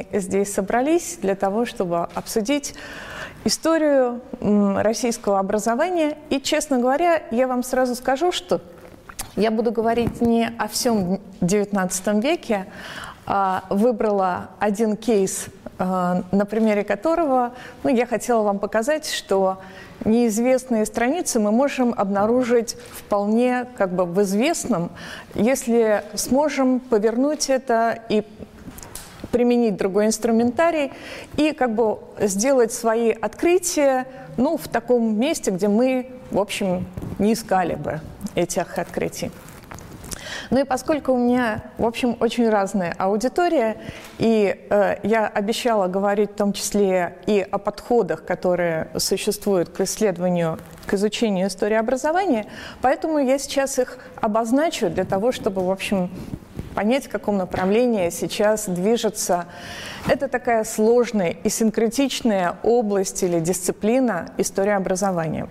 здесь собрались для того, чтобы обсудить историю российского образования. И, честно говоря, я вам сразу скажу, что я буду говорить не о всем XIX веке, а выбрала один кейс, на примере которого я хотела вам показать, что неизвестные страницы мы можем обнаружить вполне в известном, если сможем повернуть это и применить другой инструментарий и сделать свои открытия в таком месте, где мы, в общем, не искали бы этих открытий. И поскольку у меня, в общем, очень разная аудитория, и я обещала говорить в том числе и о подходах, которые существуют к исследованию, к изучению истории образования, поэтому я сейчас их обозначу для того, чтобы, в общем, понять, в каком направлении сейчас движется. Это такая сложная и синкретичная область или дисциплина истории образования.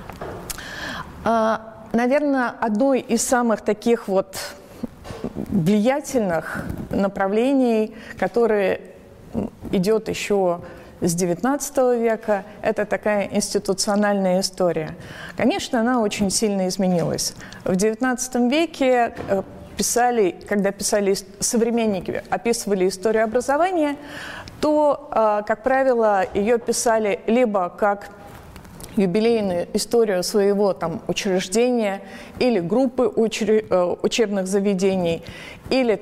Наверное, одной из самых таких влиятельных направлений, которое идет еще с XIX века, это такая институциональная история. Конечно, она очень сильно изменилась. В XIX веке когда писали современники, описывали историю образования, то, как правило, ее писали либо как юбилейную историю своего учреждения или группы учебных заведений, или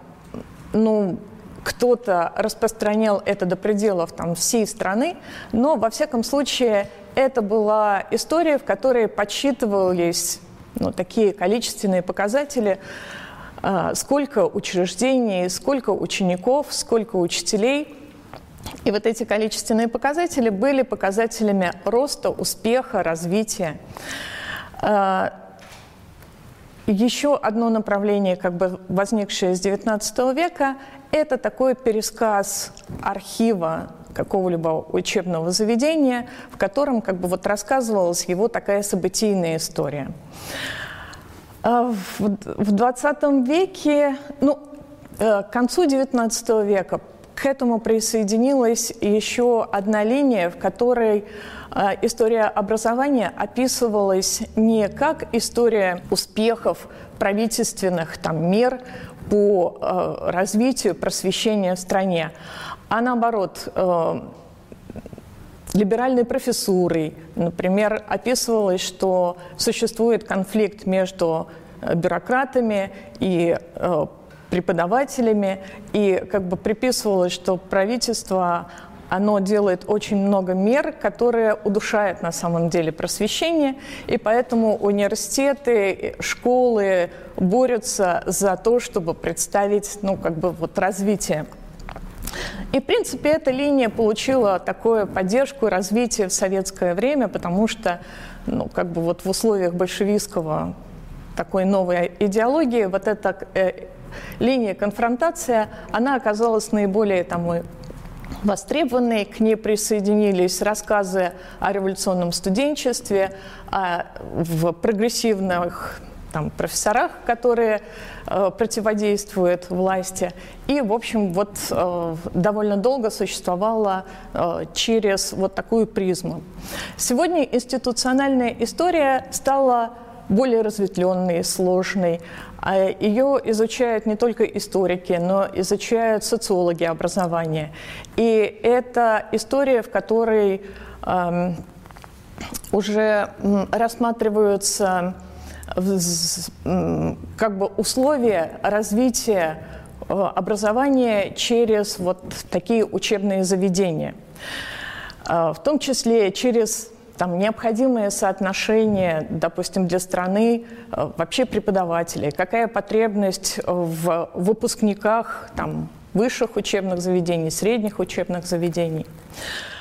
кто-то распространял это до пределов всей страны, но во всяком случае это была история, в которой подсчитывались такие количественные показатели, сколько учреждений, сколько учеников, сколько учителей. И эти количественные показатели были показателями роста, успеха, развития. Еще одно направление, возникшее с XIX века, это такой пересказ архива какого-либо учебного заведения, в котором рассказывалась его такая событийная история. В XX веке, к концу XIX века, к этому присоединилась еще одна линия, в которой история образования описывалась не как история успехов правительственных мер по развитию просвещения в стране, а наоборот, либеральной профессурой. Например, описывалось, что существует конфликт между бюрократами и преподавателями, и приписывалось, что правительство, оно делает очень много мер, которые удушают на самом деле просвещение, и поэтому университеты, школы борются за то, чтобы представить, развитие. И, в принципе, эта линия получила такую поддержку и развитие в советское время, потому что, в условиях большевистского такой новой идеологии, эта линия конфронтация, она оказалась наиболее востребованной. К ней присоединились рассказы о революционном студенчестве, в прогрессивных профессорах, которые противодействуют власти. И, в общем, довольно долго существовала через такую призму. Сегодня институциональная история стала более разветвленной, сложной. Ее изучают не только историки, но изучают социологи образования. И это история, в которой уже рассматриваются условия развития образования через такие учебные заведения, в том числе через необходимые соотношения, допустим, для страны вообще преподавателей, какая потребность в выпускниках высших учебных заведений, средних учебных заведений.